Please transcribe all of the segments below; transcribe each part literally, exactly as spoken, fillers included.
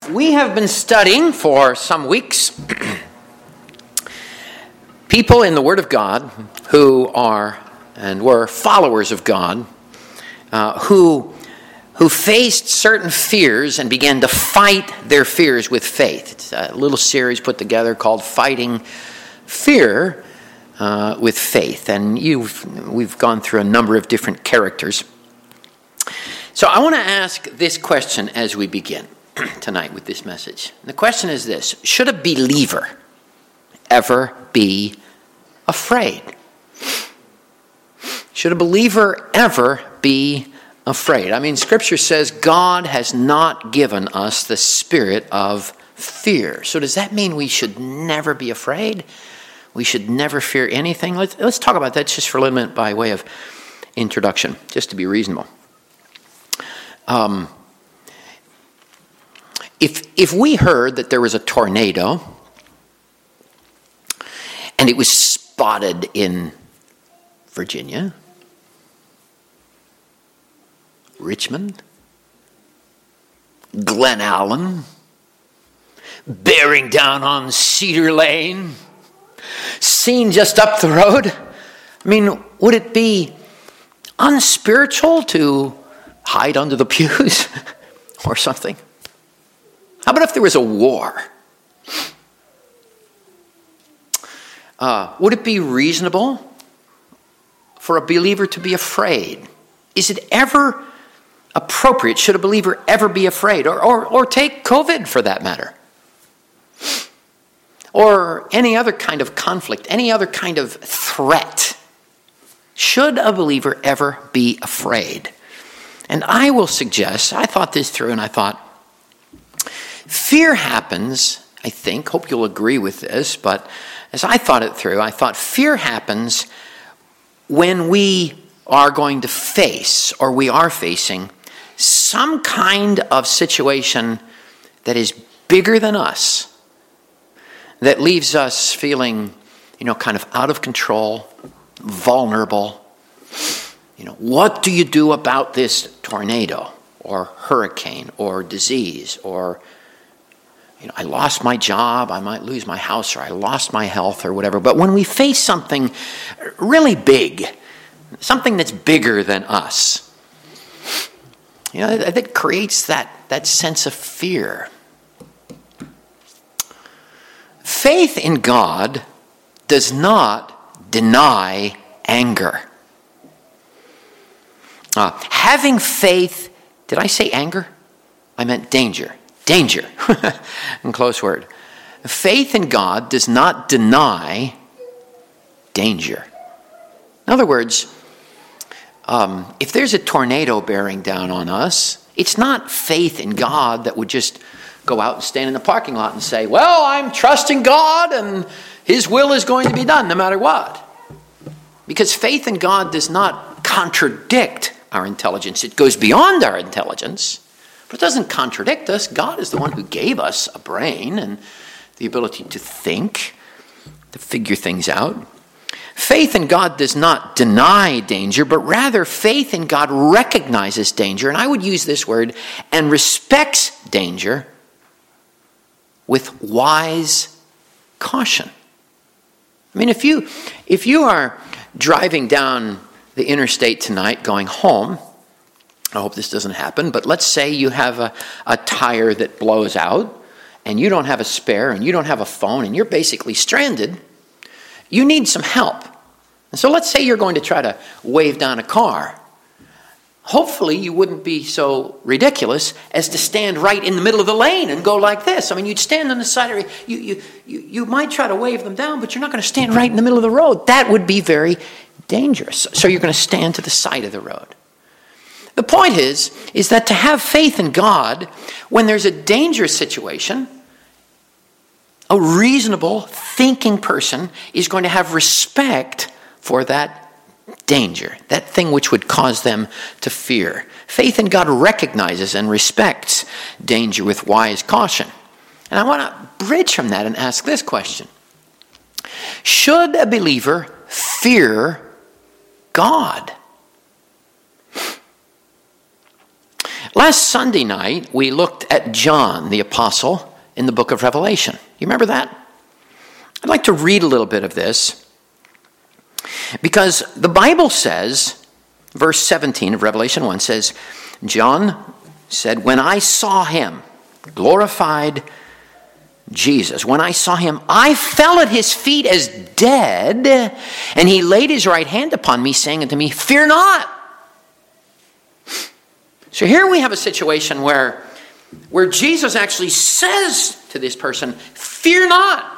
We have been studying for some weeks people in the Word of God who are and were followers of God, uh, who who faced certain fears and began to fight their fears with faith. It's a little series put together called Fighting Fear uh, with Faith, and you've we've gone through a number of different characters. So I want to ask this question as we begin tonight with this message. The question is this: should a believer ever be afraid? Should a believer ever be afraid? I mean, Scripture says God has not given us the spirit of fear. So does that mean we should never be afraid? We should never fear anything? Let's, let's talk about that just for a little minute by way of introduction, just to be reasonable. Um, if if we heard that there was a tornado and it was spotted in Virginia, Richmond, Glen Allen, bearing down on Cedar Lane, seen just up the road, I mean, would it be unspiritual to hide under the pews or something? How about if there was a war? Uh, would it be reasonable for a believer to be afraid? Is it ever appropriate? Should a believer ever be afraid? Or, or, or take COVID for that matter? Or any other kind of conflict, any other kind of threat? Should a believer ever be afraid? And I will suggest, I thought this through and I thought, fear happens, I think, hope you'll agree with this, but as I thought it through, I thought fear happens when we are going to face, or we are facing, some kind of situation that is bigger than us, that leaves us feeling, you know, kind of out of control, vulnerable. You know, what do you do about this tornado or hurricane or disease or, you know, I lost my job, I might lose my house, or I lost my health or whatever. But when we face something really big, something that's bigger than us, you know, that creates that, that sense of fear. Faith in God does not deny anger. Uh, having faith, did I say anger? I meant danger. Danger. In close word. Faith in God does not deny danger. In other words, um, if there's a tornado bearing down on us, it's not faith in God that would just go out and stand in the parking lot and say, well, I'm trusting God and His will is going to be done no matter what. Because faith in God does not contradict our intelligence. It goes beyond our intelligence, but it doesn't contradict us. God is the one who gave us a brain and the ability to think, to figure things out. Faith in God does not deny danger, but rather faith in God recognizes danger, and I would use this word, and respects danger with wise caution. I mean, if you if you are driving down the interstate tonight going home, I hope this doesn't happen, but let's say you have a, a tire that blows out and you don't have a spare and you don't have a phone and you're basically stranded. You need some help. And so let's say you're going to try to wave down a car. Hopefully you wouldn't be so ridiculous as to stand right in the middle of the lane and go like this. I mean, you'd stand on the side of it. You, you, you, you might try to wave them down, but you're not going to stand right in the middle of the road. That would be very dangerous. So you're going to stand to the side of the road. The point is, is that to have faith in God when there's a dangerous situation, a reasonable, thinking person is going to have respect for that danger, that thing which would cause them to fear. Faith in God recognizes and respects danger with wise caution. And I want to bridge from that and ask this question. Should a believer fear God? Last Sunday night, we looked at John, the apostle, in the book of Revelation. You remember that? I'd like to read a little bit of this because the Bible says, verse seventeen of Revelation one says, John said, when I saw him, glorified Jesus, when I saw him, I fell at his feet as dead, and he laid his right hand upon me, saying unto me, fear not. So here we have a situation where, where Jesus actually says to this person, fear not.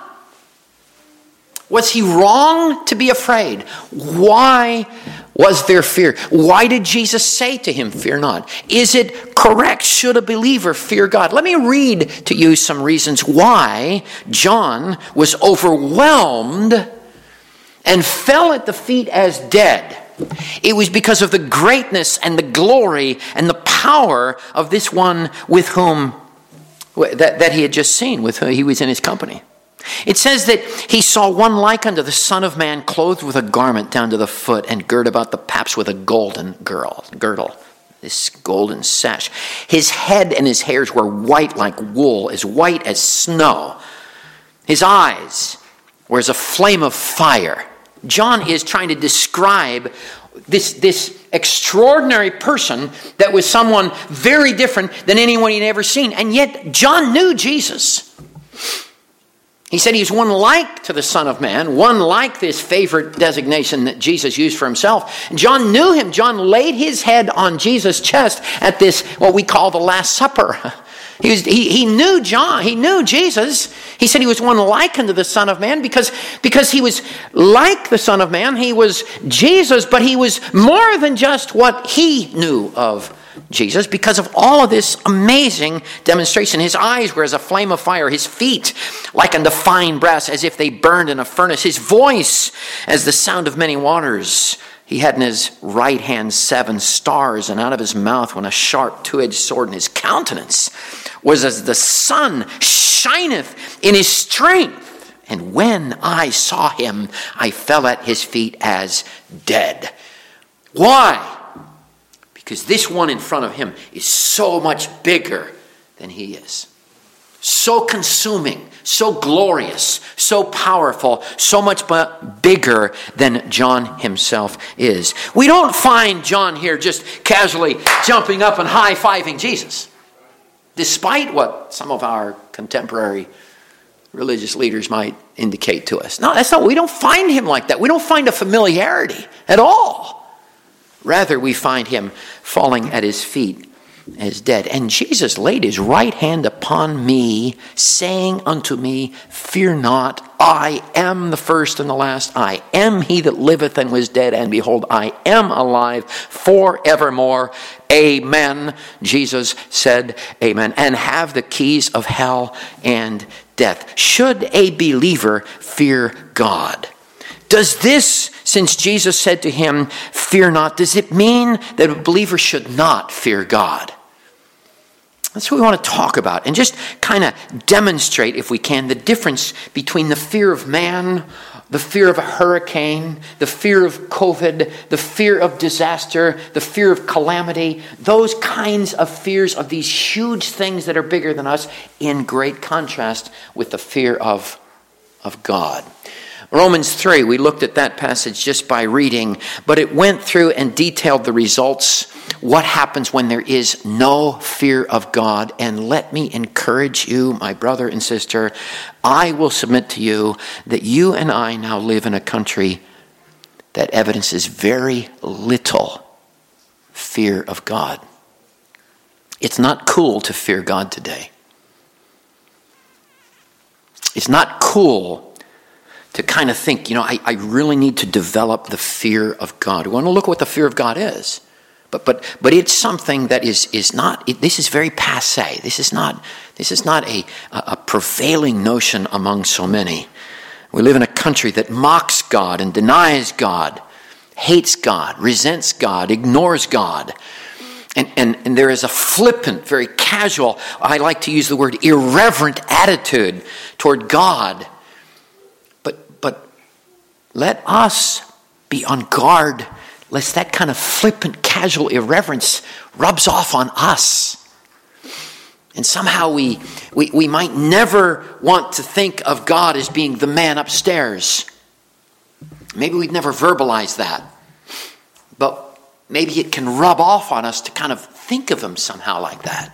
Was he wrong to be afraid? Why was there fear? Why did Jesus say to him, fear not? Is it correct? Should a believer fear God? Let me read to you some reasons why John was overwhelmed and fell at the feet as dead. It was because of the greatness and the glory and the power of this one with whom, that, that he had just seen, with whom he was in his company. It says that he saw one like unto the Son of Man, clothed with a garment down to the foot, and girt about the paps with a golden girdle, girdle, this golden sash. His head and his hairs were white like wool, as white as snow. His eyes were as a flame of fire. John is trying to describe this, this extraordinary person that was someone very different than anyone he'd ever seen. And yet John knew Jesus. He said he's one like to the Son of Man, one like this favorite designation that Jesus used for himself. John knew him. John laid his head on Jesus' chest at this, what we call the Last Supper. He, was, he, he knew John. He knew Jesus. He said he was one like unto the Son of Man because, because he was like the Son of Man. He was Jesus, but he was more than just what he knew of Jesus because of all of this amazing demonstration. His eyes were as a flame of fire, his feet like unto fine brass, as if they burned in a furnace, his voice as the sound of many waters. He had in his right hand seven stars, and out of his mouth went a sharp two-edged sword, and his countenance was as the sun shineth in his strength. And when I saw him, I fell at his feet as dead. Why? Because this one in front of him is so much bigger than he is. So consuming, so glorious, so powerful, so much bigger than John himself is. We don't find John here just casually jumping up and high-fiving Jesus, despite what some of our contemporary religious leaders might indicate to us. No, that's not. We don't find him like that. We don't find a familiarity at all. Rather, we find him falling at his feet as dead. And Jesus laid his right hand upon me, saying unto me, fear not, I am the first and the last. I am he that liveth and was dead, and behold, I am alive forevermore. Amen. Jesus said, amen. And have the keys of hell and death. Should a believer fear God? Does this, since Jesus said to him, fear not, does it mean that a believer should not fear God? That's what we want to talk about and just kind of demonstrate, if we can, the difference between the fear of man, the fear of a hurricane, the fear of COVID, the fear of disaster, the fear of calamity, those kinds of fears of these huge things that are bigger than us, in great contrast with the fear of, of God. Romans three, we looked at that passage just by reading, but it went through and detailed the results, what happens when there is no fear of God. And let me encourage you, my brother and sister, I will submit to you that you and I now live in a country that evidences very little fear of God. It's not cool to fear God today. It's not cool to kind of think, you know, I, I really need to develop the fear of God. We want to look at what the fear of God is. But but but it's something that is is not, it, this is very passé. This is not this is not a, a prevailing notion among so many. We live in a country that mocks God and denies God, hates God, resents God, ignores God. And, and, and there is a flippant, very casual, I like to use the word irreverent attitude toward God. But let us be on guard lest that kind of flippant, casual irreverence rubs off on us. And somehow we, we, we might never want to think of God as being the man upstairs. Maybe we'd never verbalize that. But maybe it can rub off on us to kind of think of him somehow like that.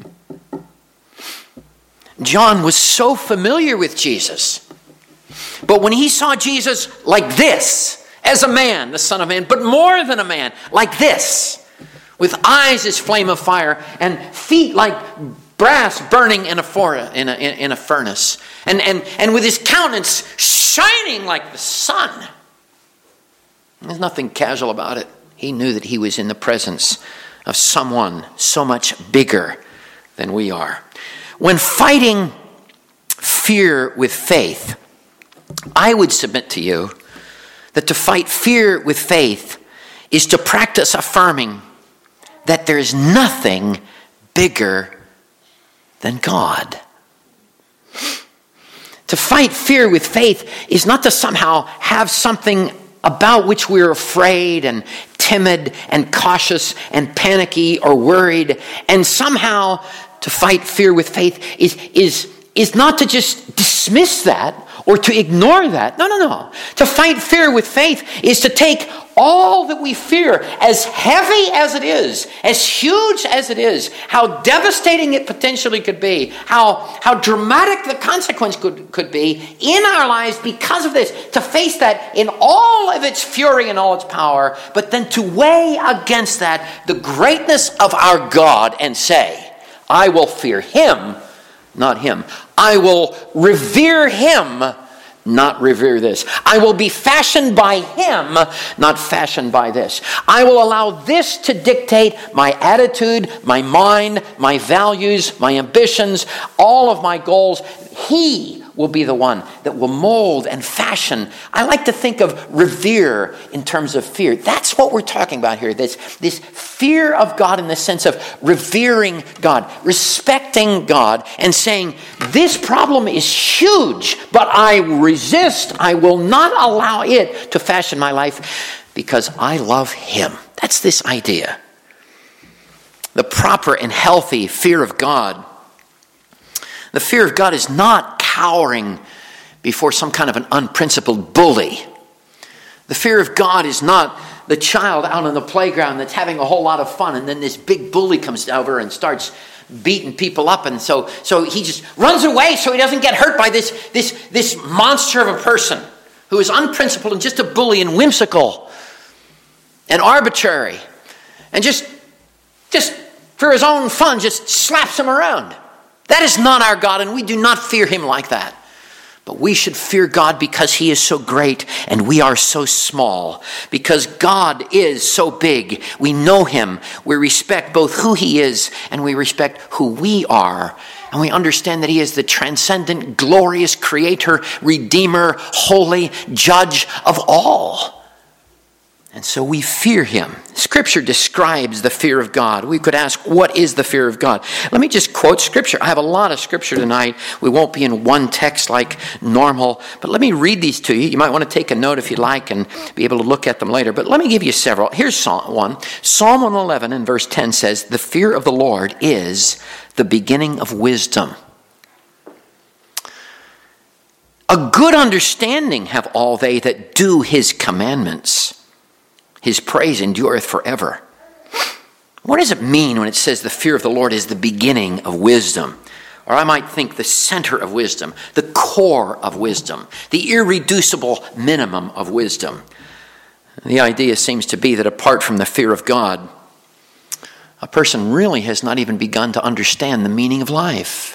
John was so familiar with Jesus. But when he saw Jesus like this, as a man, the Son of Man, but more than a man, like this, with eyes as flame of fire and feet like brass burning in a, for, in a, in a furnace, and, and, and with his countenance shining like the sun. There's nothing casual about it. He knew that he was in the presence of someone so much bigger than we are. When fighting fear with faith, I would submit to you that to fight fear with faith is to practice affirming that there is nothing bigger than God. To fight fear with faith is not to somehow have something about which we're afraid and timid and cautious and panicky or worried. And somehow to fight fear with faith is, is, is not to just dismiss that or to ignore that. No, no, no. To fight fear with faith is to take all that we fear, as heavy as it is, as huge as it is, how devastating it potentially could be, how, how dramatic the consequence could, could be in our lives because of this, to face that in all of its fury and all its power, but then to weigh against that the greatness of our God and say, I will fear him, not him. I will revere him, not revere this. I will be fashioned by him, not fashioned by this. I will allow this to dictate my attitude, my mind, my values, my ambitions, all of my goals. He will be the one that will mold and fashion. I like to think of revere in terms of fear. That's what we're talking about here. This, this fear of God in the sense of revering God, respecting God, and saying, this problem is huge, but I resist. I will not allow it to fashion my life because I love him. That's this idea. The proper and healthy fear of God. The fear of God is not cowering before some kind of an unprincipled bully. The fear of God is not the child out on the playground that's having a whole lot of fun, and then this big bully comes over and starts beating people up, and so so he just runs away so he doesn't get hurt by this this this monster of a person who is unprincipled and just a bully and whimsical and arbitrary and just just for his own fun just slaps him around. That is not our God, and we do not fear him like that. But we should fear God because he is so great and we are so small. Because God is so big. We know him. We respect both who he is and we respect who we are. And we understand that he is the transcendent, glorious creator, redeemer, holy judge of all. And so we fear him. Scripture describes the fear of God. We could ask, what is the fear of God? Let me just quote Scripture. I have a lot of Scripture tonight. We won't be in one text like normal. But let me read these to you. You might want to take a note if you'd like and be able to look at them later. But let me give you several. Here's one. Psalm one eleven and verse ten says, the fear of the Lord is the beginning of wisdom. A good understanding have all they that do his commandments. His praise endureth forever. What does it mean when it says the fear of the Lord is the beginning of wisdom? Or I might think the center of wisdom, the core of wisdom, the irreducible minimum of wisdom. The idea seems to be that apart from the fear of God, a person really has not even begun to understand the meaning of life.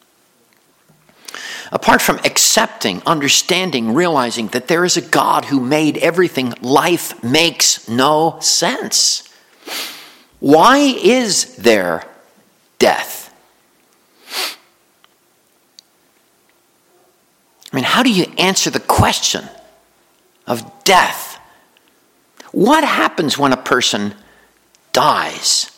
Apart from accepting, understanding, realizing that there is a God who made everything, life makes no sense. Why is there death? I mean, how do you answer the question of death? What happens when a person dies?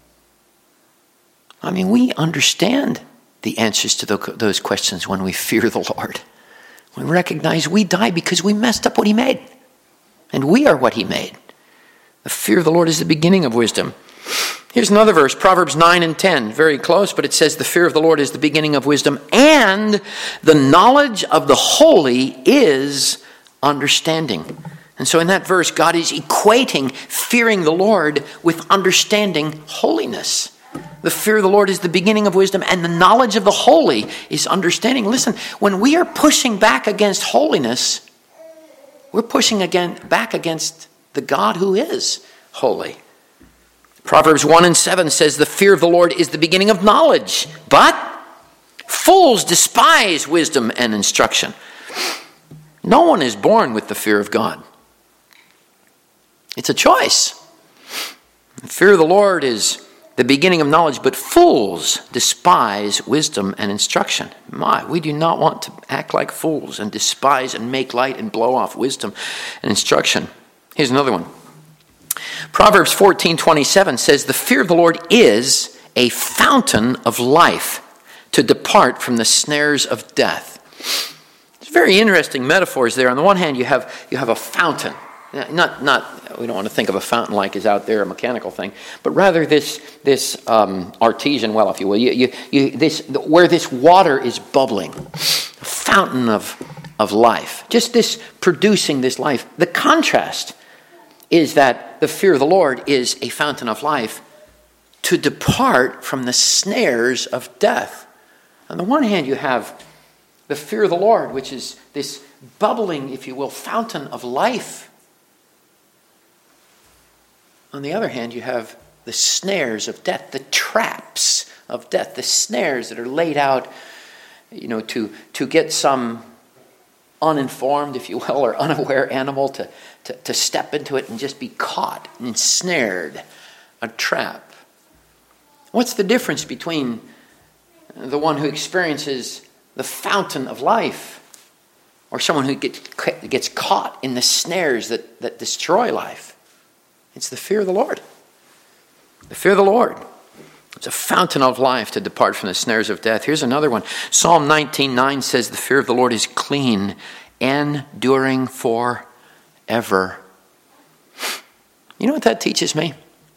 I mean, we understand the answers to those questions when we fear the Lord. We recognize we die because we messed up what he made. And we are what he made. The fear of the Lord is the beginning of wisdom. Here's another verse, Proverbs nine and ten, very close, but it says the fear of the Lord is the beginning of wisdom, and the knowledge of the holy is understanding. And so in that verse, God is equating fearing the Lord with understanding holiness. The fear of the Lord is the beginning of wisdom, and the knowledge of the holy is understanding. Listen, when we are pushing back against holiness, we're pushing again back against the God who is holy. Proverbs one and seven says the fear of the Lord is the beginning of knowledge, but fools despise wisdom and instruction. No one is born with the fear of God. It's a choice. The fear of the Lord is the beginning of knowledge, but fools despise wisdom and instruction. My, we do not want to act like fools and despise and make light and blow off wisdom and instruction. Here's another one. Proverbs fourteen twenty-seven says, the fear of the Lord is a fountain of life to depart from the snares of death. It's very interesting metaphors there. On the one hand, you have you have a fountain. Not, not. We don't want to think of a fountain like is out there, a mechanical thing, but rather this this um, artesian well, if you will. You, you, you, this where this water is bubbling, a fountain of of life. Just this producing this life. The contrast is that the fear of the Lord is a fountain of life to depart from the snares of death. On the one hand, you have the fear of the Lord, which is this bubbling, if you will, fountain of life. On the other hand, you have the snares of death, the traps of death, the snares that are laid out, you know, to, to get some uninformed, if you will, or unaware animal to, to, to step into it and just be caught and ensnared, a trap. What's the difference between the one who experiences the fountain of life or someone who gets, gets caught in the snares that, that destroy life? It's the fear of the Lord. The fear of the Lord. It's a fountain of life to depart from the snares of death. Here's another one. Psalm nineteen nine says the fear of the Lord is clean, enduring forever. You know what that teaches me?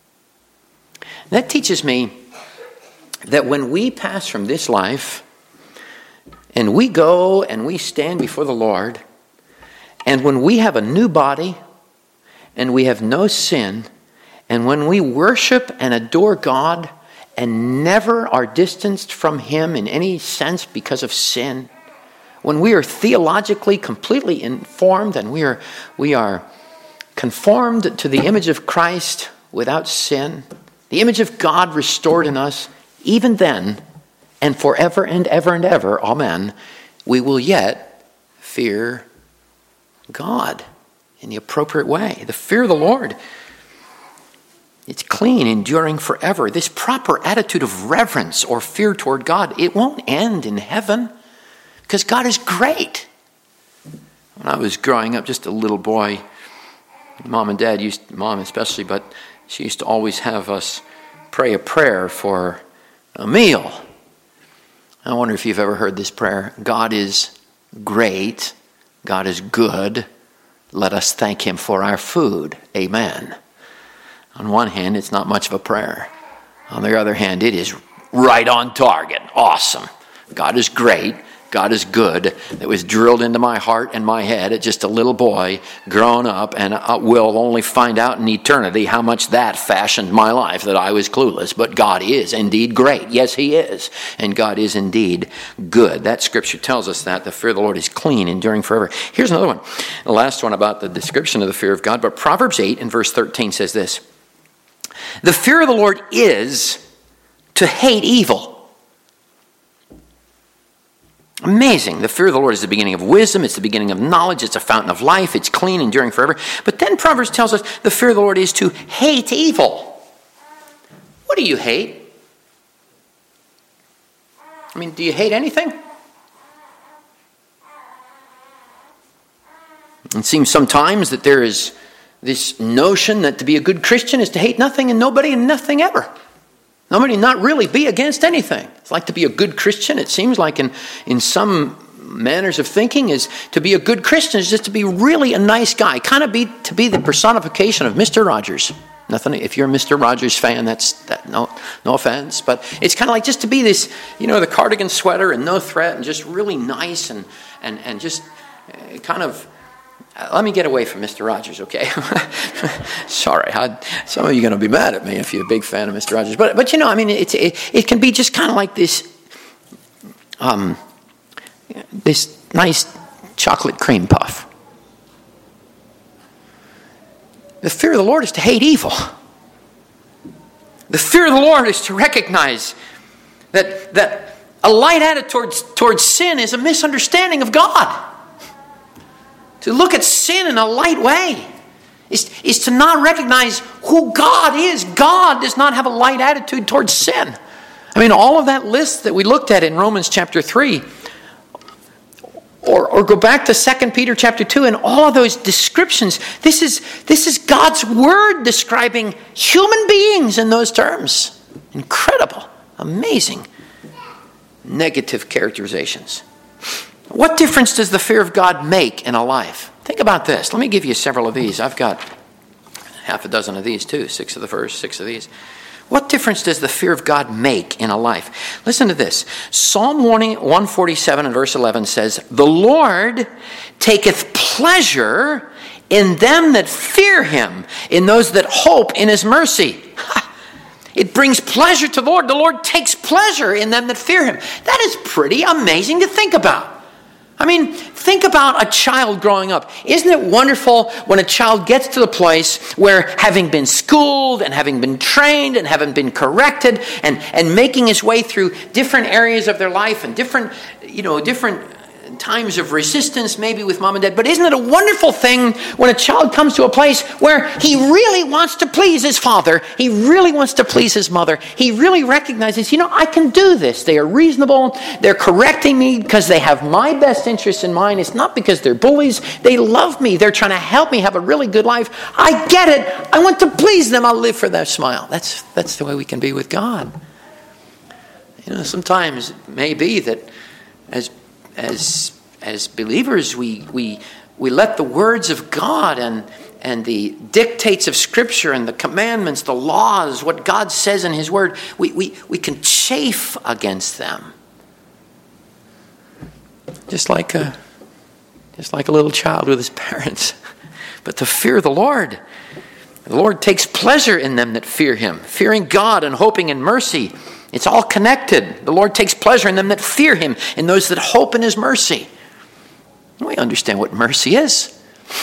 That teaches me that when we pass from this life and we go and we stand before the Lord, and when we have a new body and we have no sin, and when we worship and adore God and never are distanced from Him in any sense because of sin, when we are theologically completely informed and we are we are conformed to the image of Christ without sin, the image of God restored in us, even then and forever and ever and ever, amen, we will yet fear God in the appropriate way. The fear of the Lord, it's clean, enduring forever. This proper attitude of reverence or fear toward God, it won't end in heaven because God is great. When I was growing up, just a little boy, mom and dad used, mom especially, but she used to always have us pray a prayer for a meal. I wonder if you've ever heard this prayer. God is great. God is good. Let us thank Him for our food. Amen. On one hand, it's not much of a prayer. On the other hand, it is right on target. Awesome. God is great. God is good. It was drilled into my heart and my head at just a little boy grown up, and I will only find out in eternity how much that fashioned my life, that I was clueless. But God is indeed great. Yes, He is. And God is indeed good. That scripture tells us that. The fear of the Lord is clean, enduring forever. Here's another one. The last one about the description of the fear of God. But Proverbs eight and verse thirteen says this. The fear of the Lord is to hate evil. Amazing. The fear of the Lord is the beginning of wisdom. It's the beginning of knowledge. It's a fountain of life. It's clean, enduring forever. But then Proverbs tells us the fear of the Lord is to hate evil. What do you hate? I mean, do you hate anything? It seems sometimes that there is this notion that to be a good Christian is to hate nothing and nobody and nothing ever. Nobody, not really be against anything. It's like to be a good Christian. It seems like in, in some manners of thinking is to be a good Christian is just to be really a nice guy, kind of be to be the personification of Mister Rogers. Nothing. If you're a Mister Rogers fan, that's that. No, no offense, but it's kind of like just to be this, you know, the cardigan sweater and no threat and just really nice and and and just uh, kind of. Uh, let me get away from Mister Rogers, okay? Sorry, I, some of you are going to be mad at me if you're a big fan of Mister Rogers, but but you know, I mean, it's it, it can be just kind of like this, um, this nice chocolate cream puff. The fear of the Lord is to hate evil. The fear of the Lord is to recognize that, that a light attitude towards, towards sin is a misunderstanding of God. To look at sin in a light way is, is to not recognize who God is. God does not have a light attitude towards sin. I mean, all of that list that we looked at in Romans chapter three, Or, or go back to Second Peter chapter two and all of those descriptions. This is, this is God's word describing human beings in those terms. Incredible, amazing, negative characterizations. What difference does the fear of God make in a life? Think about this. Let me give you several of these. I've got half a dozen of these too. Six of the first, six of these. What difference does the fear of God make in a life? Listen to this. Psalm one forty-seven and verse eleven says, "The Lord taketh pleasure in them that fear him, in those that hope in his mercy." It brings pleasure to the Lord. The Lord takes pleasure in them that fear him. That is pretty amazing to think about. I mean, think about a child growing up. Isn't it wonderful when a child gets to the place where, having been schooled and having been trained and having been corrected and, and making his way through different areas of their life and different, you know, different times of resistance maybe with mom and dad. But isn't it a wonderful thing when a child comes to a place where he really wants to please his father, he really wants to please his mother, he really recognizes, you know, I can do this. They are reasonable. They're correcting me because they have my best interests in mind. It's not because they're bullies. They love me. They're trying to help me have a really good life. I get it. I want to please them. I'll live for their smile. That's, that's the way we can be with God. You know, sometimes it may be that as As as believers, we we we let the words of God and and the dictates of Scripture and the commandments, the laws, what God says in His Word, we we, we can chafe against them. Just like a just like a little child with his parents. But the fear of the Lord, the Lord takes pleasure in them that fear him, fearing God and hoping in mercy. It's all connected. The Lord takes pleasure in them that fear him, in those that hope in his mercy. We understand what mercy is.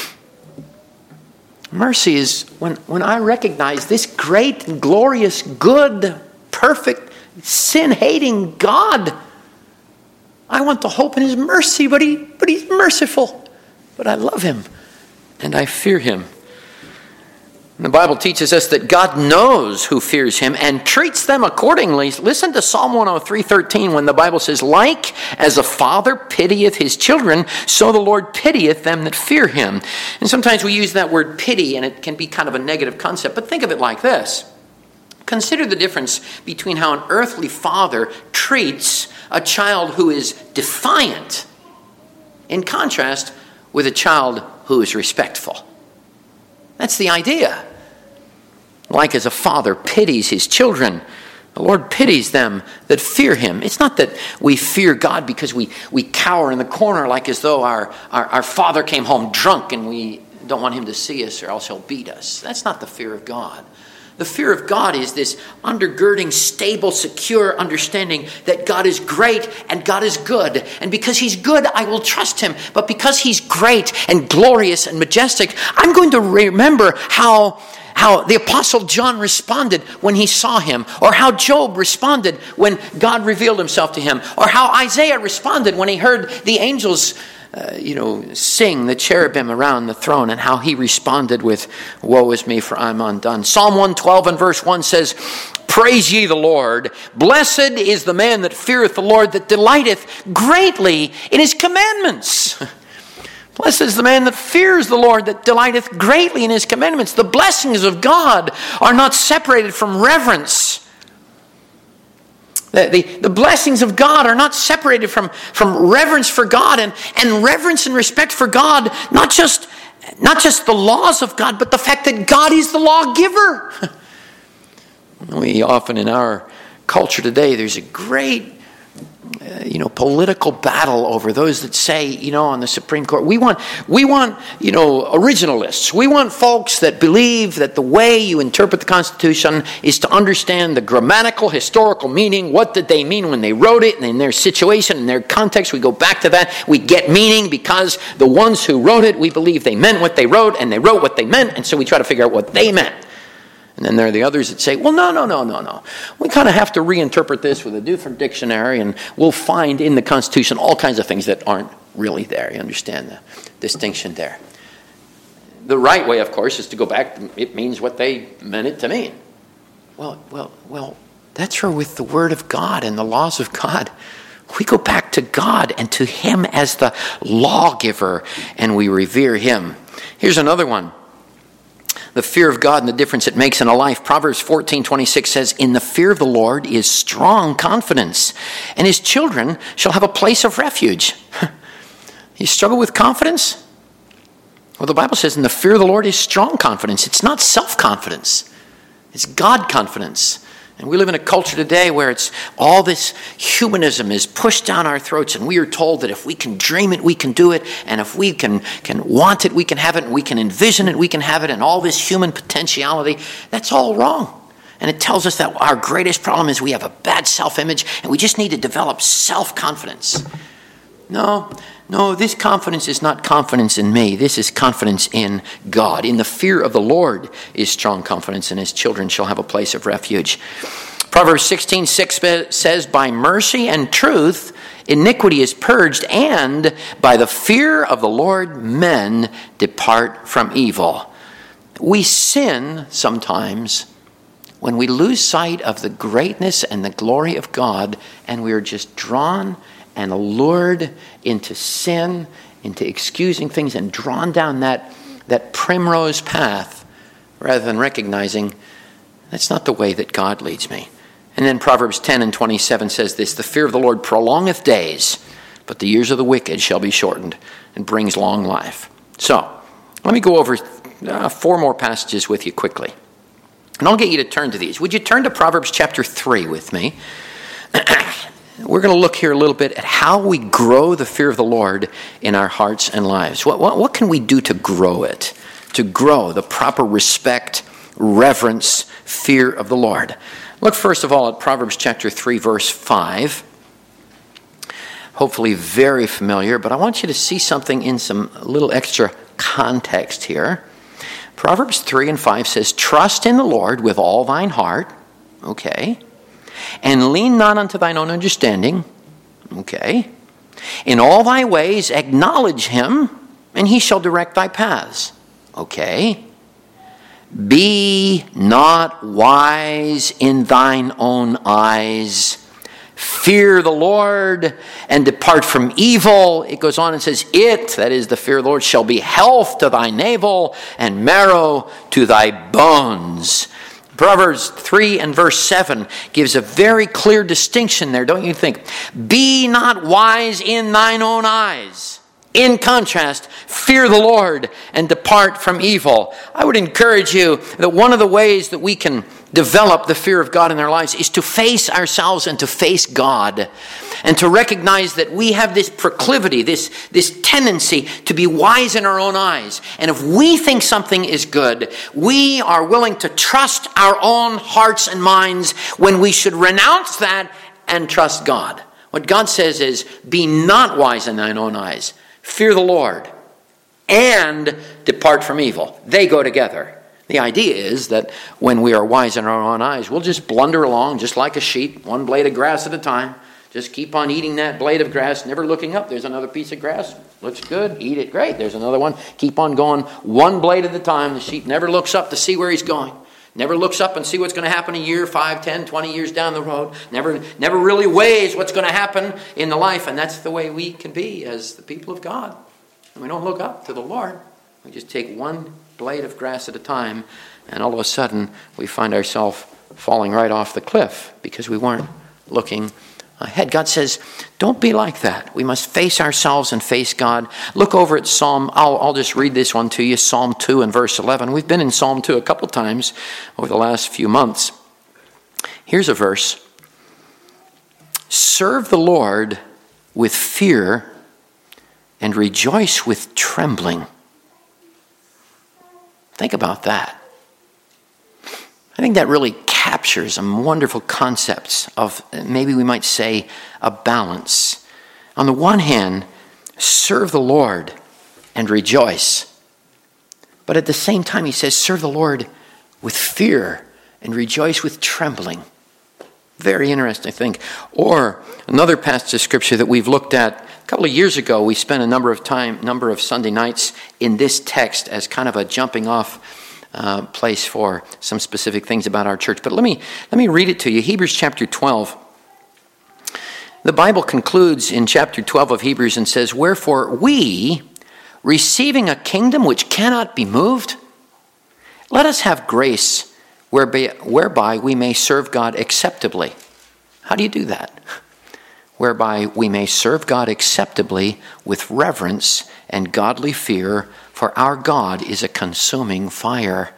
Mercy is when, when I recognize this great and glorious, good, perfect, sin-hating God. I want to hope in his mercy, but he but he's merciful. But I love him and I fear him. The Bible teaches us that God knows who fears him and treats them accordingly. Listen to Psalm one oh three thirteen when the Bible says, "Like as a father pitieth his children, so the Lord pitieth them that fear him." And sometimes we use that word pity and it can be kind of a negative concept. But think of it like this. Consider the difference between how an earthly father treats a child who is defiant in contrast with a child who is respectful. That's the idea. Like as a father pities his children, the Lord pities them that fear him. It's not that we fear God because we, we cower in the corner like as though our, our, our father came home drunk and we don't want him to see us or else he'll beat us. That's not the fear of God. The fear of God is this undergirding, stable, secure understanding that God is great and God is good. And because he's good, I will trust him. But because he's great and glorious and majestic, I'm going to remember how, how the Apostle John responded when he saw him, or how Job responded when God revealed himself to him, or how Isaiah responded when he heard the angels Uh, you know, sing the cherubim around the throne, and how he responded with, "Woe is me, for I'm undone." Psalm one twelve and verse one says, "Praise ye the Lord. Blessed is the man that feareth the Lord, that delighteth greatly in his commandments." Blessed is the man that fears the Lord, that delighteth greatly in his commandments. The blessings of God are not separated from reverence. The, the, the blessings of God are not separated from, from reverence for God and, and reverence and respect for God, not just, not just the laws of God, but the fact that God is the lawgiver. We often in our culture today, there's a great Uh, you know, political battle over those that say, you know, on the Supreme Court, we want, we want, you know, originalists. We want folks that believe that the way you interpret the Constitution is to understand the grammatical, historical meaning. What did they mean when they wrote it? And in their situation, in their context, we go back to that. We get meaning because the ones who wrote it, we believe they meant what they wrote, and they wrote what they meant, and so we try to figure out what they meant. And then there are the others that say, well, no, no, no, no, no. We kind of have to reinterpret this with a different dictionary, and we'll find in the Constitution all kinds of things that aren't really there. You understand the distinction there. The right way, of course, is to go back. It means what they meant it to mean. Well, well, well, that's true with the Word of God and the laws of God. We go back to God and to Him as the lawgiver, and we revere Him. Here's another one. The fear of God and the difference it makes in a life. Proverbs fourteen twenty-six says, in the fear of the Lord is strong confidence, and his children shall have a place of refuge. You struggle with confidence? Well, the Bible says in the fear of the Lord is strong confidence. It's not self-confidence. It's God confidence. And we live in a culture today where it's all this humanism is pushed down our throats, and we are told that if we can dream it, we can do it, and if we can, can want it, we can have it, and we can envision it, we can have it, and all this human potentiality, that's all wrong. And it tells us that our greatest problem is we have a bad self-image, and we just need to develop self-confidence. No, no, this confidence is not confidence in me. This is confidence in God. In the fear of the Lord is strong confidence, and his children shall have a place of refuge. Proverbs sixteen six says, by mercy and truth iniquity is purged, and by the fear of the Lord men depart from evil. We sin sometimes when we lose sight of the greatness and the glory of God, and we are just drawn and allured into sin, into excusing things, and drawn down that, that primrose path, rather than recognizing that's not the way that God leads me. And then Proverbs ten and twenty-seven says this, the fear of the Lord prolongeth days, but the years of the wicked shall be shortened, and brings long life. So, let me go over uh, four more passages with you quickly. And I'll get you to turn to these. Would you turn to Proverbs chapter three with me? We're going to look here a little bit at how we grow the fear of the Lord in our hearts and lives. What, what, what can we do to grow it? To grow the proper respect, reverence, fear of the Lord. Look first of all at Proverbs chapter three, verse five. Hopefully very familiar, but I want you to see something in some little extra context here. Proverbs three and five says, trust in the Lord with all thine heart. Okay. And lean not unto thine own understanding. Okay. In all thy ways acknowledge him, and he shall direct thy paths. Okay. Be not wise in thine own eyes. Fear the Lord and depart from evil. It goes on and says, it, that is the fear of the Lord, shall be health to thy navel and marrow to thy bones. Proverbs three and verse seven gives a very clear distinction there, don't you think? Be not wise in thine own eyes. In contrast, fear the Lord and depart from evil. I would encourage you that one of the ways that we can develop the fear of God in our lives is to face ourselves and to face God, and to recognize that we have this proclivity, this, this tendency to be wise in our own eyes. And if we think something is good, we are willing to trust our own hearts and minds when we should renounce that and trust God. What God says is, be not wise in thine own eyes. Fear the Lord and depart from evil. They go together. The idea is that when we are wise in our own eyes, we'll just blunder along just like a sheep, one blade of grass at a time. Just keep on eating that blade of grass, never looking up. There's another piece of grass. Looks good. Eat it. Great. There's another one. Keep on going one blade at a time. The sheep never looks up to see where he's going. Never looks up and see what's going to happen a year, five, ten, twenty years down the road. Never, never really weighs what's going to happen in the life. And that's the way we can be as the people of God. And we don't look up to the Lord. We just take one blade of grass at a time, and all of a sudden we find ourselves falling right off the cliff because we weren't looking ahead. God says, don't be like that. We must face ourselves and face God. Look over at Psalm, I'll, I'll just read this one to you, Psalm two and verse eleven. We've been in Psalm two a couple times over the last few months. Here's a verse. Serve the Lord with fear and rejoice with trembling. Think about that. I think that really captures some wonderful concepts of, maybe we might say, a balance. On the one hand, serve the Lord and rejoice. But at the same time, he says, serve the Lord with fear and rejoice with trembling. Very interesting, I think. Or another passage of scripture that we've looked at a couple of years ago. We spent a number of time, number of Sunday nights in this text as kind of a jumping off uh, place for some specific things about our church. But let me let me read it to you. Hebrews chapter twelve. The Bible concludes in chapter twelve of Hebrews and says, "Wherefore we, receiving a kingdom which cannot be moved, let us have grace whereby, whereby we may serve God acceptably." How do you do that? Whereby we may serve God acceptably with reverence and godly fear, for our God is a consuming fire.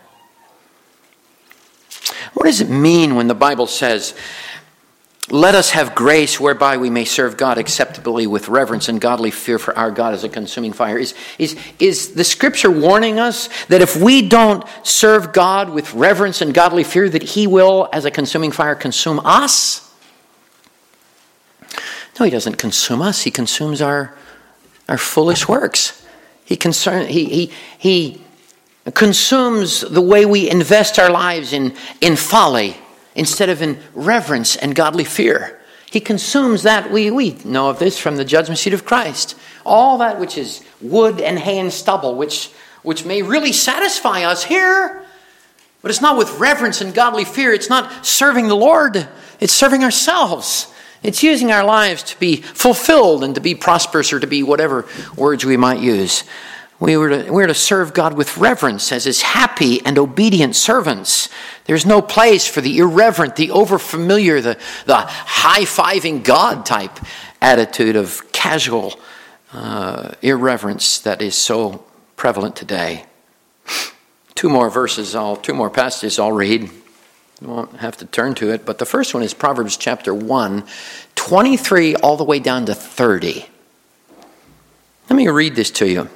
What does it mean when the Bible says, let us have grace whereby we may serve God acceptably with reverence and godly fear, for our God is a consuming fire? Is, is, is the scripture warning us that if we don't serve God with reverence and godly fear, that he will, as a consuming fire, consume us? No, he doesn't consume us. He consumes our, our foolish works. He, concern, he, he, he consumes the way we invest our lives in, in folly instead of in reverence and godly fear. He consumes that. We, we know of this from the judgment seat of Christ. All that which is wood and hay and stubble, which, which may really satisfy us here, but it's not with reverence and godly fear. It's not serving the Lord. It's serving ourselves. It's using our lives to be fulfilled and to be prosperous, or to be whatever words we might use. We were to, we were to serve God with reverence as his happy and obedient servants. There's no place for the irreverent, the overfamiliar, the, the high-fiving God type attitude of casual uh, irreverence that is so prevalent today. Two more verses, I'll, two more passages I'll read. You won't have to turn to it, but the first one is Proverbs chapter one, twenty-three all the way down to thirty. Let me read this to you.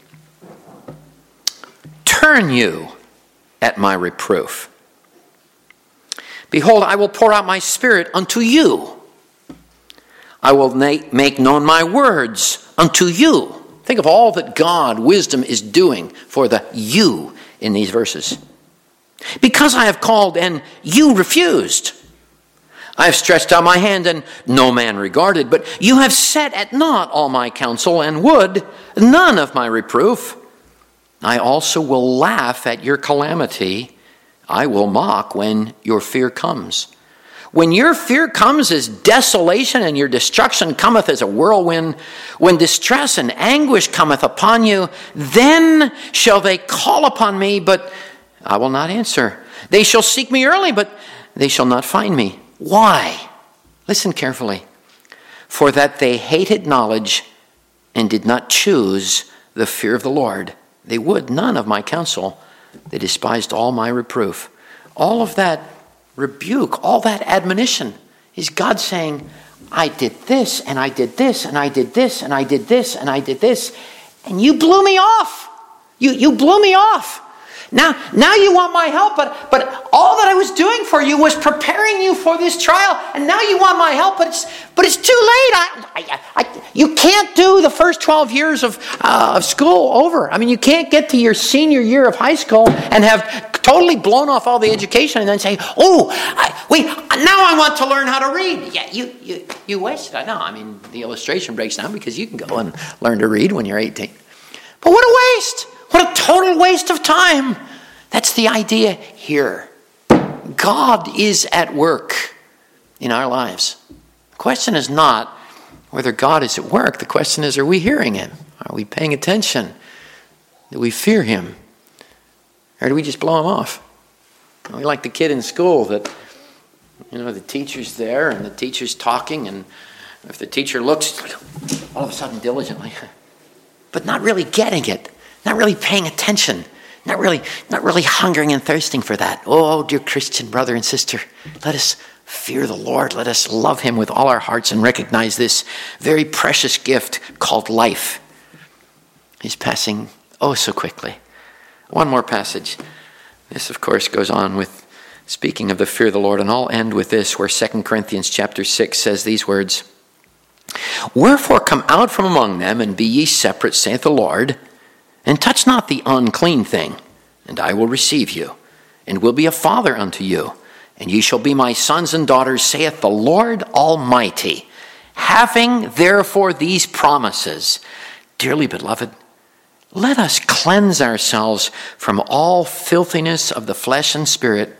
Turn you at my reproof. Behold, I will pour out my spirit unto you. I will make known my words unto you. Think of all that God, wisdom, is doing for the you in these verses. Because I have called and you refused. I have stretched out my hand and no man regarded. But you have set at naught all my counsel and would none of my reproof. I also will laugh at your calamity. I will mock when your fear comes. When your fear comes as desolation and your destruction cometh as a whirlwind, when distress and anguish cometh upon you, then shall they call upon me, but I will not answer. They shall seek me early, but they shall not find me. Why? Listen carefully. For that they hated knowledge and did not choose the fear of the Lord. They would none of my counsel. They despised all my reproof. All of that rebuke, all that admonition is God saying, I did this, and I did this, and I did this, and I did this, and I did this, and you blew me off. You, you blew me off. Now, now you want my help, but, but all that I was doing for you was preparing you for this trial, and now you want my help, but it's, but it's too late. I, I, I, you can't do the first twelve years of, uh, of school over. I mean, you can't get to your senior year of high school and have totally blown off all the education and then say, oh, I, wait, now I want to learn how to read. Yeah, you, you, you wasted. I know. I mean, the illustration breaks down because you can go and learn to read when you're eighteen. But what a waste. What a total waste of time. That's the idea here. God is at work in our lives. The question is not whether God is at work. The question is, are we hearing him? Are we paying attention? Do we fear him? Or do we just blow him off? We like the kid in school that You know, the teacher's there and the teacher's talking, and if the teacher looks all of a sudden diligently, but not really getting it, not really paying attention, not really, not really hungering and thirsting for that. Oh, dear Christian brother and sister, let us fear the Lord. Let us love him with all our hearts and recognize this very precious gift called life is passing oh so quickly. One more passage. This, of course, goes on with speaking of the fear of the Lord, and I'll end with this, where Second Corinthians chapter six says these words, "Wherefore come out from among them, and be ye separate, saith the Lord, and touch not the unclean thing, and I will receive you, and will be a father unto you, and ye shall be my sons and daughters, saith the Lord Almighty. Having therefore these promises, dearly beloved, let us cleanse ourselves from all filthiness of the flesh and spirit,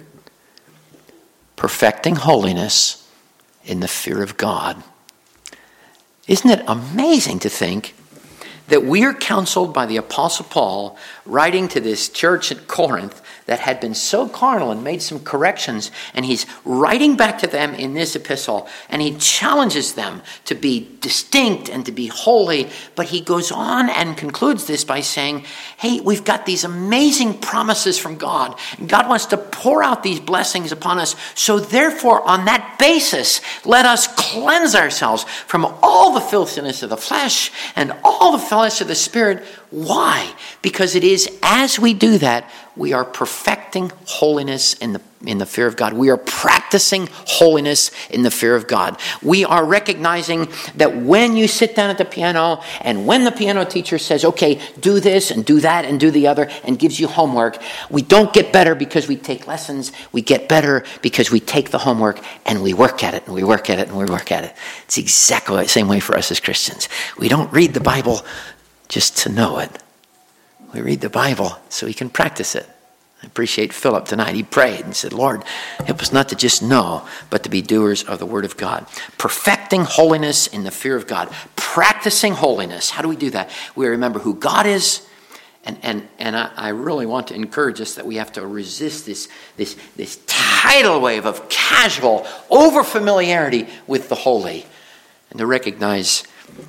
perfecting holiness in the fear of God." Isn't it amazing to think that we are counseled by the Apostle Paul, writing to this church at Corinth that had been so carnal and made some corrections, and he's writing back to them in this epistle, and he challenges them to be distinct and to be holy, but he goes on and concludes this by saying, hey, we've got these amazing promises from God, and God wants to pour out these blessings upon us, so therefore on that basis, let us cleanse ourselves from all the filthiness of the flesh and all the flesh of the spirit. Why? Because it is as we do that, we are perfecting holiness in the in the fear of God. We are practicing holiness in the fear of God. We are recognizing that when you sit down at the piano and when the piano teacher says, okay, do this and do that and do the other and gives you homework, we don't get better because we take lessons. We get better because we take the homework and we work at it and we work at it and we work at it. It's exactly the same way for us as Christians. We don't read the Bible just to know it. We read the Bible so we can practice it. I appreciate Philip tonight. He prayed and said, Lord, help us not to just know, but to be doers of the word of God. Perfecting holiness in the fear of God. Practicing holiness. How do we do that? We remember who God is. And and and I, I really want to encourage us that we have to resist this, this, this tidal wave of casual over-familiarity with the holy. And to recognize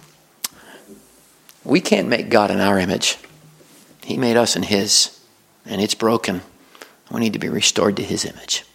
we can't make God in our image. He made us in his, and it's broken. We need to be restored to his image.